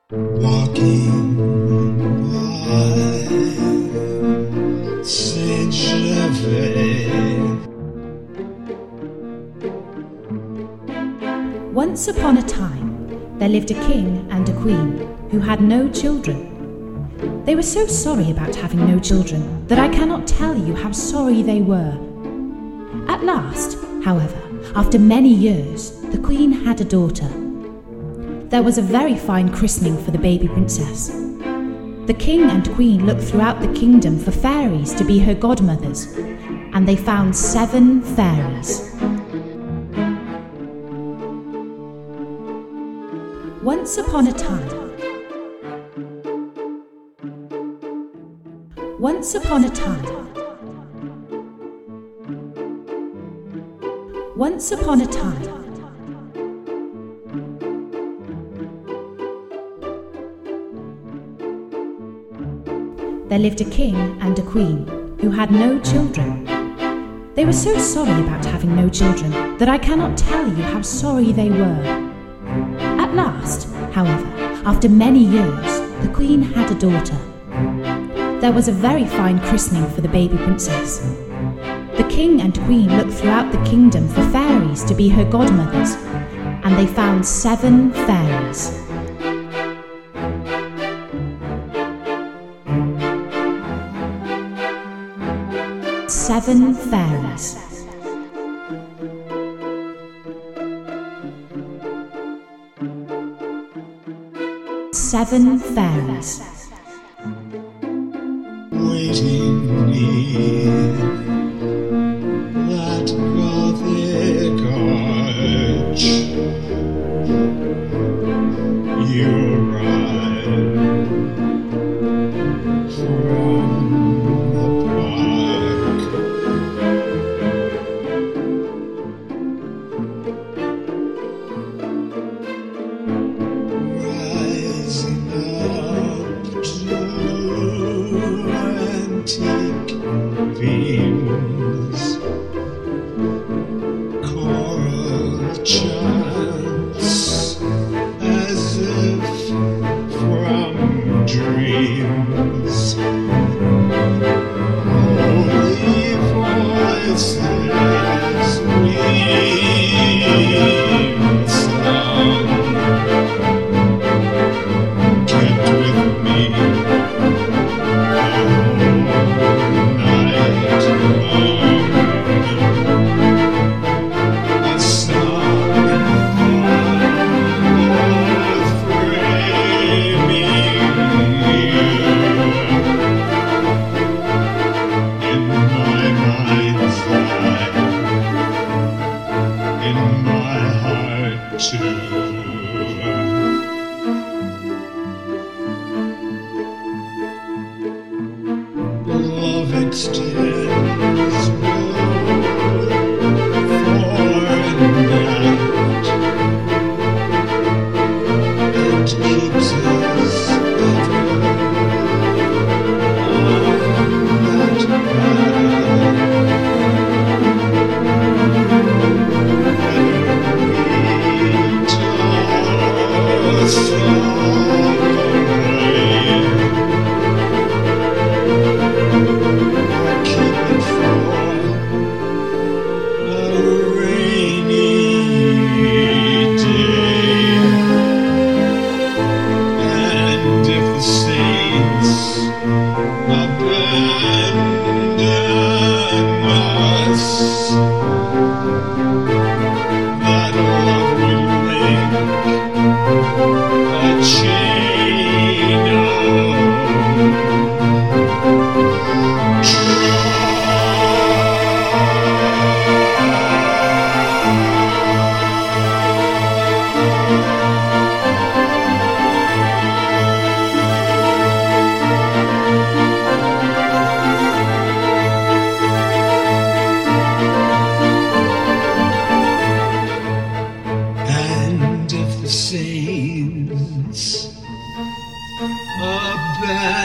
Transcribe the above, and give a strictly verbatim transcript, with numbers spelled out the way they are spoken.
Walking by Saint Gervais. Once upon a time, there lived a king and a queen who had no children. They were so sorry about having no children that I cannot tell you how sorry they were. At last, however, after many years, the queen had a daughter. There was a very fine christening for the baby princess. The king and queen looked throughout the kingdom for fairies to be her godmothers, and they found seven fairies. Once upon a time, once upon a time, once upon a time, there lived a king and a queen who had no children. They were so sorry about having no children that I cannot tell you how sorry they were. At last, however, after many years, the queen had a daughter. There was a very fine christening for the baby princess. The king and queen looked throughout the kingdom for fairies to be her godmothers, and they found seven fairies. Seven fairies. Seven fairies. Waiting near that Gothic arch, you arrive from the park. Rising up to antique beams, choral chants as if from dreams, holy voices weave song. Get with me too. Love extends far and wide. It keeps us ever on that path. Saints abandon